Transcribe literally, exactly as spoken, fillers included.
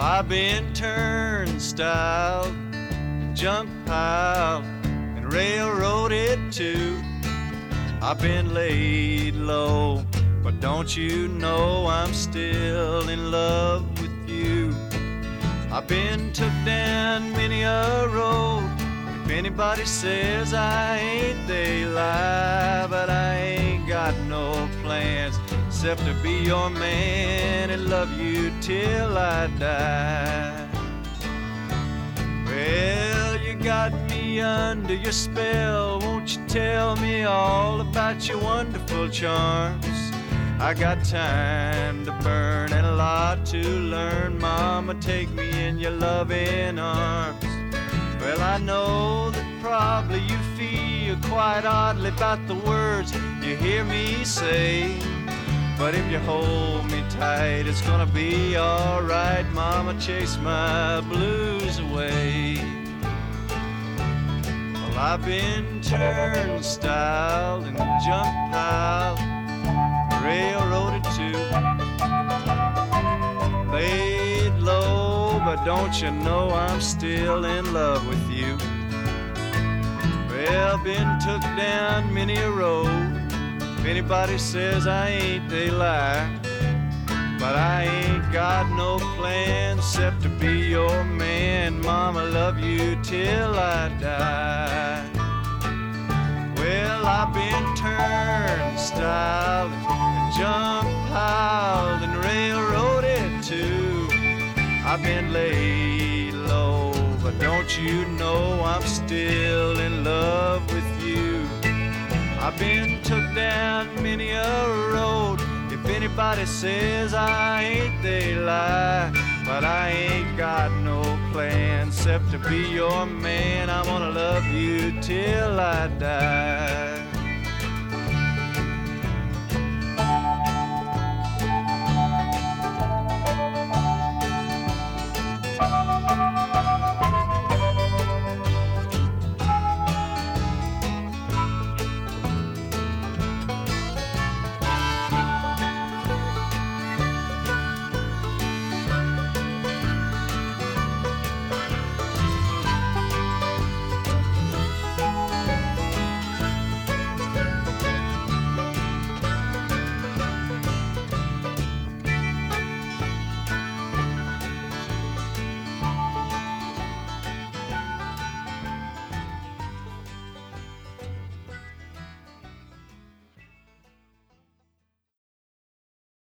I've been turnstile, junk pile, and railroaded too. I've been laid low, but don't you know I'm still in love with you. I've been took down many a road. If anybody says I ain't, they lie. But I ain't got no plans except to be your man and love you till I die. Well, you got me under your spell. Won't you tell me all about your wonderful charms? I got time to burn and a lot to learn. Mama, take me in your loving arms. Well, I know that probably you feel quite oddly about the words you hear me say. But if you hold me tight, it's gonna be alright. Mama, chase my blues away. Well, I've been turnstile and junk pile, railroaded too, laid low, but don't you know I'm still in love with you. Well, been took down many a road. If anybody says I ain't, they lie. But I ain't got no plans except to be your man. Mama, love you till I die. Well, I've been turnstile and junk piled and railroaded too. I've been laid low, but don't you know I'm still in love with you. I've been took down many a road. If anybody says I ain't, they lie. But I ain't got no plans except to be your man. I'm gonna love you till I die.